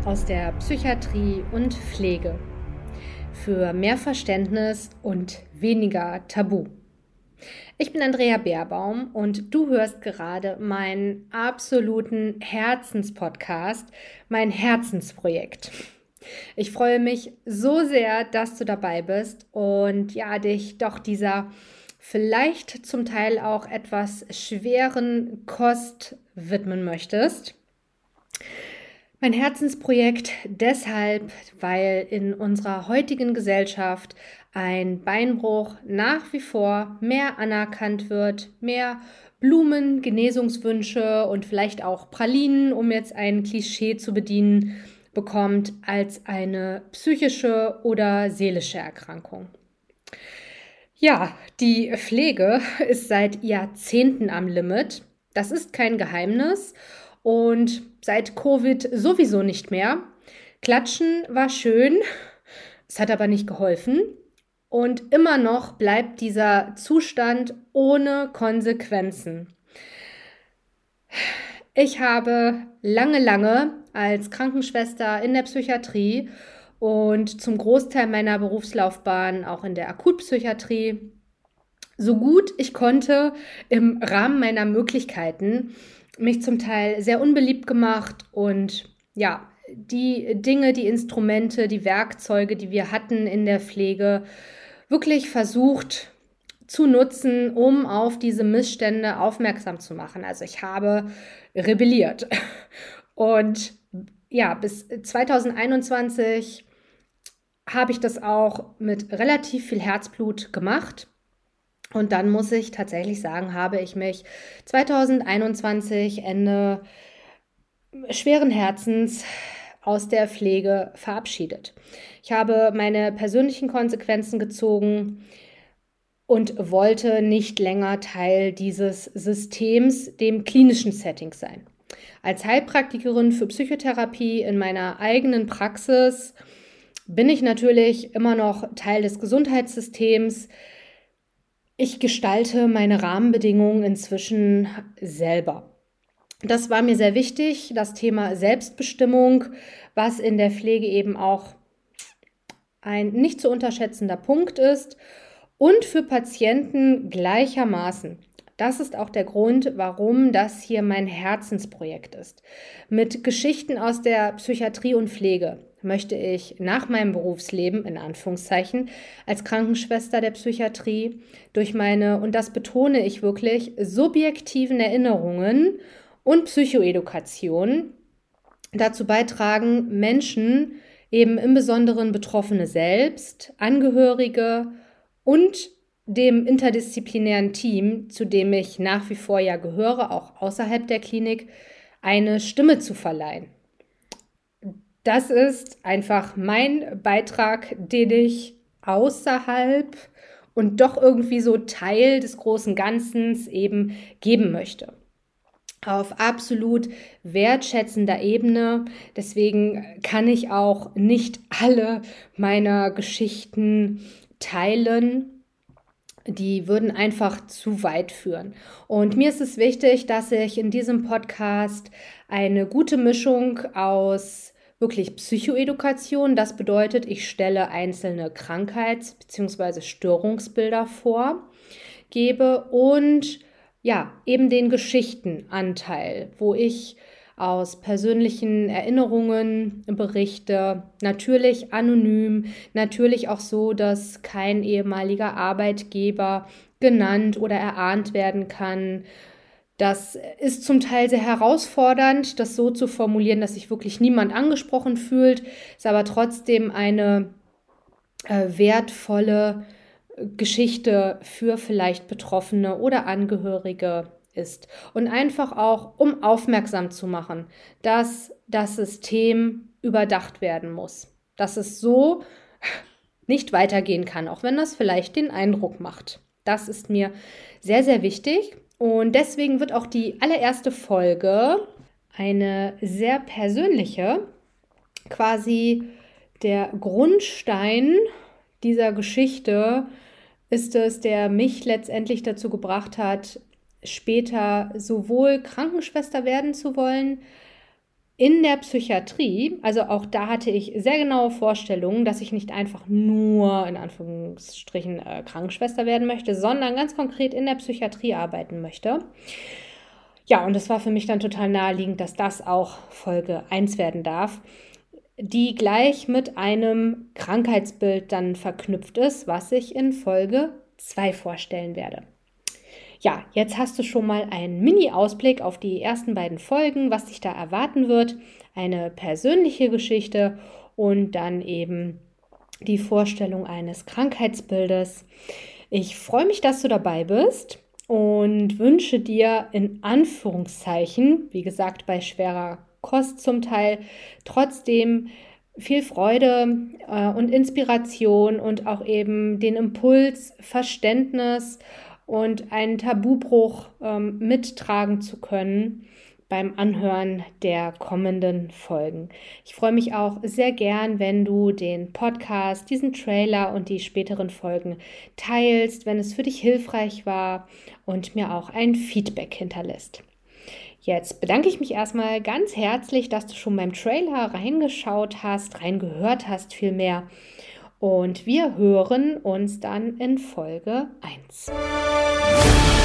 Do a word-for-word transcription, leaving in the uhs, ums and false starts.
aus der Psychiatrie und Pflege für mehr Verständnis und weniger Tabu. Ich bin Andrea Beerbaum und du hörst gerade meinen absoluten Herzenspodcast, mein Herzensprojekt. Ich freue mich so sehr, dass du dabei bist und ja, dich doch dieser vielleicht zum Teil auch etwas schweren Kost widmen möchtest. Mein Herzensprojekt deshalb, weil in unserer heutigen Gesellschaft ein Beinbruch nach wie vor mehr anerkannt wird, mehr Blumen, Genesungswünsche und vielleicht auch Pralinen, um jetzt ein Klischee zu bedienen, bekommt als eine psychische oder seelische Erkrankung. Ja, die Pflege ist seit Jahrzehnten am Limit. Das ist kein Geheimnis. Und seit Covid sowieso nicht mehr. Klatschen war schön, es hat aber nicht geholfen. Und immer noch bleibt dieser Zustand ohne Konsequenzen. Ich habe lange, lange als Krankenschwester in der Psychiatrie und zum Großteil meiner Berufslaufbahn auch in der Akutpsychiatrie so gut ich konnte im Rahmen meiner Möglichkeiten mich zum Teil sehr unbeliebt gemacht und ja, die Dinge, die Instrumente, die Werkzeuge, die wir hatten in der Pflege, wirklich versucht zu nutzen, um auf diese Missstände aufmerksam zu machen. Also ich habe rebelliert. Und ja, bis zwanzig einundzwanzig habe ich das auch mit relativ viel Herzblut gemacht. Und dann muss ich tatsächlich sagen, habe ich mich zwanzig einundzwanzig Ende schweren Herzens aus der Pflege verabschiedet. Ich habe meine persönlichen Konsequenzen gezogen und wollte nicht länger Teil dieses Systems, dem klinischen Setting sein. Als Heilpraktikerin für Psychotherapie in meiner eigenen Praxis bin ich natürlich immer noch Teil des Gesundheitssystems. Ich gestalte meine Rahmenbedingungen inzwischen selber. Das war mir sehr wichtig, das Thema Selbstbestimmung, was in der Pflege eben auch ein nicht zu unterschätzender Punkt ist und für Patienten gleichermaßen. Das ist auch der Grund, warum das hier mein Herzensprojekt ist. Mit Geschichten aus der Psychiatrie und Pflege möchte ich nach meinem Berufsleben, in Anführungszeichen, als Krankenschwester der Psychiatrie durch meine, und das betone ich wirklich, subjektiven Erinnerungen und Psychoedukation dazu beitragen, Menschen, eben im Besonderen Betroffene selbst, Angehörige und dem interdisziplinären Team, zu dem ich nach wie vor ja gehöre, auch außerhalb der Klinik, eine Stimme zu verleihen. Das ist einfach mein Beitrag, den ich außerhalb und doch irgendwie so Teil des großen Ganzen eben geben möchte. Auf absolut wertschätzender Ebene. Deswegen kann ich auch nicht alle meiner Geschichten teilen. Die würden einfach zu weit führen. Und mir ist es wichtig, dass ich in diesem Podcast eine gute Mischung aus wirklich Psychoedukation, das bedeutet, ich stelle einzelne Krankheits- bzw. Störungsbilder vor, gebe und ja, eben den Geschichtenanteil, wo ich aus persönlichen Erinnerungen berichte, natürlich anonym, natürlich auch so, dass kein ehemaliger Arbeitgeber genannt oder erahnt werden kann. Das ist zum Teil sehr herausfordernd, das so zu formulieren, dass sich wirklich niemand angesprochen fühlt, ist aber trotzdem eine äh, wertvolle Geschichte für vielleicht Betroffene oder Angehörige ist. Und einfach auch, um aufmerksam zu machen, dass das System überdacht werden muss. Dass es so nicht weitergehen kann, auch wenn das vielleicht den Eindruck macht. Das ist mir sehr, sehr wichtig. Und deswegen wird auch die allererste Folge eine sehr persönliche, quasi der Grundstein dieser Geschichte ist es, der mich letztendlich dazu gebracht hat, später sowohl Krankenschwester werden zu wollen, In der Psychiatrie, also auch da hatte ich sehr genaue Vorstellungen, dass ich nicht einfach nur in Anführungsstrichen äh, Krankenschwester werden möchte, sondern ganz konkret in der Psychiatrie arbeiten möchte. Ja, und es war für mich dann total naheliegend, dass das auch Folge eins werden darf, die gleich mit einem Krankheitsbild dann verknüpft ist, was ich in Folge zwei vorstellen werde. Ja, jetzt hast du schon mal einen Mini-Ausblick auf die ersten beiden Folgen, was dich da erwarten wird, eine persönliche Geschichte und dann eben die Vorstellung eines Krankheitsbildes. Ich freue mich, dass du dabei bist und wünsche dir in Anführungszeichen, wie gesagt, bei schwerer Kost zum Teil, trotzdem viel Freude äh, und Inspiration und auch eben den Impuls, Verständnis und einen Tabubruch ähm, mittragen zu können beim Anhören der kommenden Folgen. Ich freue mich auch sehr gern, wenn du den Podcast, diesen Trailer und die späteren Folgen teilst, wenn es für dich hilfreich war und mir auch ein Feedback hinterlässt. Jetzt bedanke ich mich erstmal ganz herzlich, dass du schon beim Trailer reingeschaut hast, reingehört hast vielmehr. Und wir hören uns dann in Folge eins.